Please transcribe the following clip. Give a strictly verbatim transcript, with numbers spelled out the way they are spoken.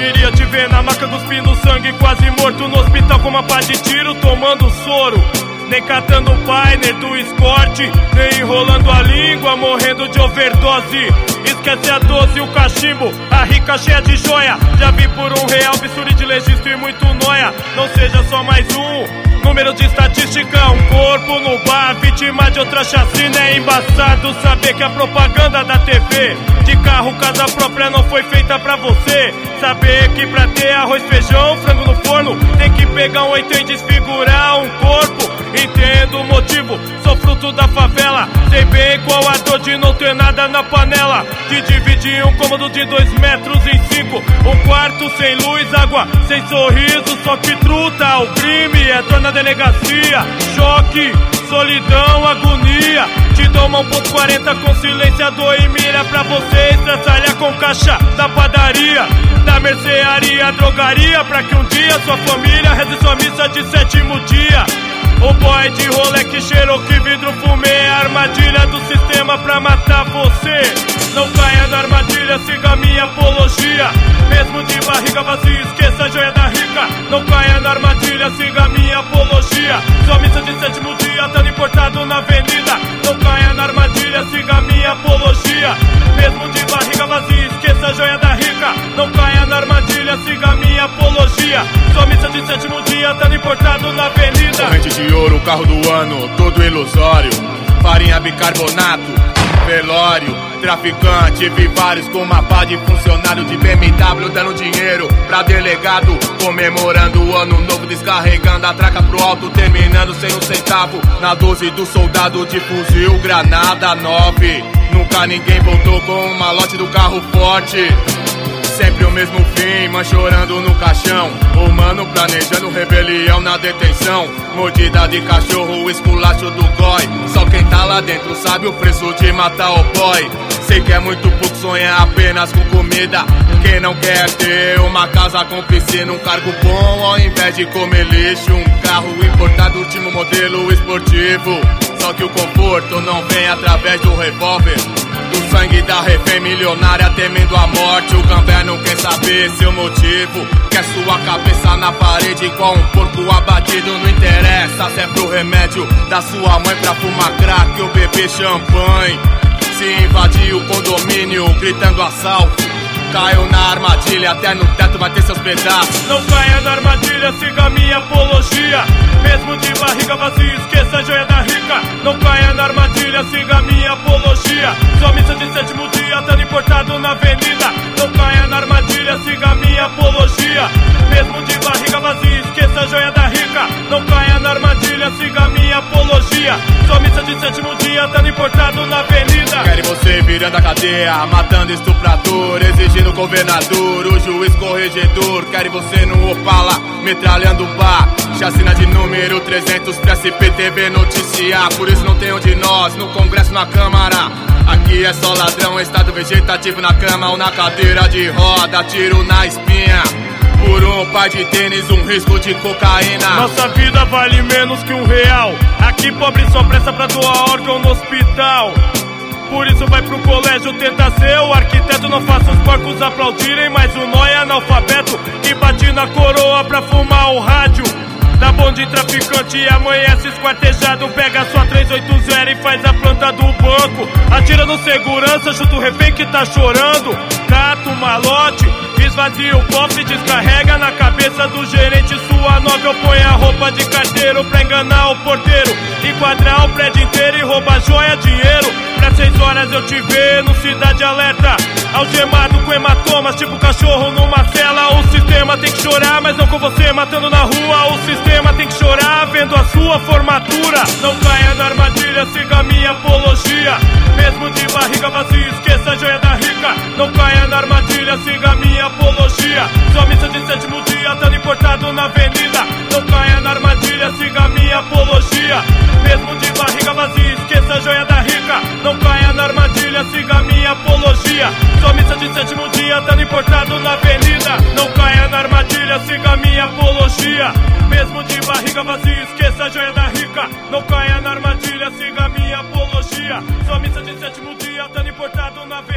queria te ver na maca cuspindo sangue, quase morto no hospital com uma pá de tiro, tomando soro. Nem catando o painer do escorte, nem enrolando a língua, morrendo de overdose. Esquece a doze e o cachimbo, a rica cheia de joia. Já vi por um real, bisturi de legista e muito noia. Não seja só mais um número de estatística, um corpo no bar, vítima de outra chacina. É embaçado saber que a propaganda da T V de carro, casa própria não foi feita pra você. Saber que pra ter arroz, feijão, frango no forno, tem que pegar um oitão e desfigurar um corpo. Entendo o motivo, sou fruto da favela. Sei bem qual a dor de não ter nada na panela, de dividir um cômodo de dois metros em cinco, um quarto sem luz, água, sem sorriso. Só que truta, o crime é dor na delegacia. Choque, solidão, agonia. Te dou uma um ponto quarenta com silenciador e mira pra você estraçalhar com caixa da padaria, da mercearia, drogaria, pra que um dia sua família reze sua missa de sétimo dia. O boy de Rolex, Cherokee, vidro fumê, armadilha do sistema pra matar você. Não caia na armadilha, siga minha apologia. Mesmo de barriga vazia, esqueça a joia da rica. Não caia na armadilha, siga minha apologia. Sua missa de sétimo dia, tá importado na avenida. Não caia na armadilha, siga minha apologia. Mesmo de barriga vazia, esqueça a joia da rica. Não caia na armadilha, siga minha apologia. Sua missa de sétimo dia, tá importado na avenida. Corrente de ouro, carro do ano, todo ilusório. Farinha, bicarbonato, velório. Traficante, vi vários com uma pá de funcionário de B M W dando dinheiro pra delegado, comemorando o ano novo, descarregando a traca pro alto, terminando sem um centavo na doze do soldado de fuzil, granada nove. Nunca ninguém voltou com um malote do carro forte. Sempre o mesmo fim, mãe chorando no caixão, o mano planejando rebelião na detenção. Mordida de cachorro, o esculacho do goi. Só quem tá lá dentro sabe o preço de matar o boy. Sei que é muito pouco sonhar apenas com comida. Quem não quer ter uma casa com piscina, um cargo bom ao invés de comer lixo, um carro importado, último modelo esportivo. Só que o conforto não vem através do revólver, do sangue da refém milionária temendo a morte. O gambé não quer saber seu motivo, quer sua cabeça na parede igual um porco abatido. Não interessa se é pro remédio da sua mãe pra fumar crack ou beber champanhe. Se invadir o condomínio gritando assalto, caiu na armadilha, até no teto vai ter seus pedaços. Não caia na armadilha, siga minha apologia. Mesmo de barriga vazia, esqueça a joia da rica. Não caia na armadilha, siga minha apologia. Sua missa de sétimo dia, tá importado na avenida. Não caia na armadilha, siga minha apologia. Mesmo de barriga vazia, esqueça a joia da rica. Não caia na armadilha, siga minha apologia. Sua missa de sétimo dia, tá importado na avenida. Querem você virando a cadeia, matando estuprador, exigindo governador, o juiz corregedor. Querem você no Opala, metralhando bar, chacina de número trezentos pra S P T V noticiar. Por isso não tem um de nós no Congresso, na Câmara. Aqui é só ladrão, estado vegetativo na cama ou na cadeira de roda, tiro na espinha. Por um par de tênis, um risco de cocaína. Nossa vida vale menos que um real. Aqui pobre só presta pra doar órgão no hospital. Por isso vai pro colégio, tenta ser o arquiteto. Não faça os porcos aplaudirem, mas o nó é analfabeto que bate na coroa pra fumar o rádio. Dá bonde traficante e amanhece esquartejado. Pega sua trezentos e oitenta e faz a planta do banco. Atira no segurança, chuta o refém que tá chorando. Cata o malote, esvazia o cofre, descarrega na cabeça do gerente sua nova. Eu ponho a roupa de carteiro pra enganar o porteiro, enquadrar o prédio inteiro e roubar joia, dinheiro. Pra seis horas eu te ver no Cidade Alerta, algemado com hematomas, tipo cachorro numa cela. O sistema tem que chorar, mas não com você matando na rua. O sistema tem que chorar vendo a sua formatura. Não caia na armadilha, siga minha apologia. Mesmo de barriga vazia, esqueça a joia da rica. Não caia na armadilha, siga minha apologia. Sua missa de sétimo dia, tá importado na avenida. Não caia na armadilha, siga minha apologia. Mesmo de barriga vazia, esqueça a joia da rica. Não caia na armadilha, siga minha apologia. Sua missa de sétimo dia, tá importado na avenida. Não caia na armadilha, siga minha apologia. Mesmo de barriga vazia, esqueça a joia da rica. Não caia na armadilha, siga minha apologia. Sua missa de sétimo dia, tá importado na avenida.